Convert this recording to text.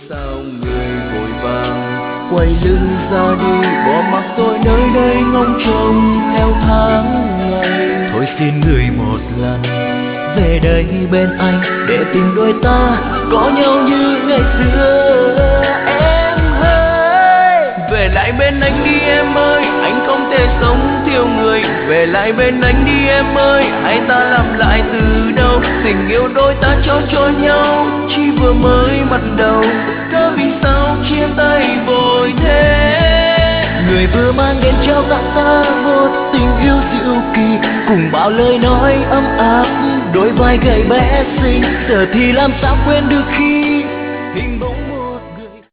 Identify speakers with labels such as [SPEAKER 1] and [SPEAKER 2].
[SPEAKER 1] sao người vội vàng quay lưng ra đi, bỏ mặc tôi nơi đây ngóng trông theo tháng ngày. Thôi xin người một lần về đây bên anh để tình đôi ta có nhau như ngày xưa. Em ơi, về lại bên anh đi em ơi, anh không thể sống thiếu người. Về lại bên anh đi em ơi, hãy ta làm lại từ đầu. Tình yêu đôi ta cho nhau chỉ vừa mới bắt đầu, cớ vì sao chia tay vội thế. Người vừa mang đến cho ta một tình yêu diệu kỳ, cùng bao lời nói ấm áp, đôi vai gầy bé xinh. Giờ thì làm sao quên được khi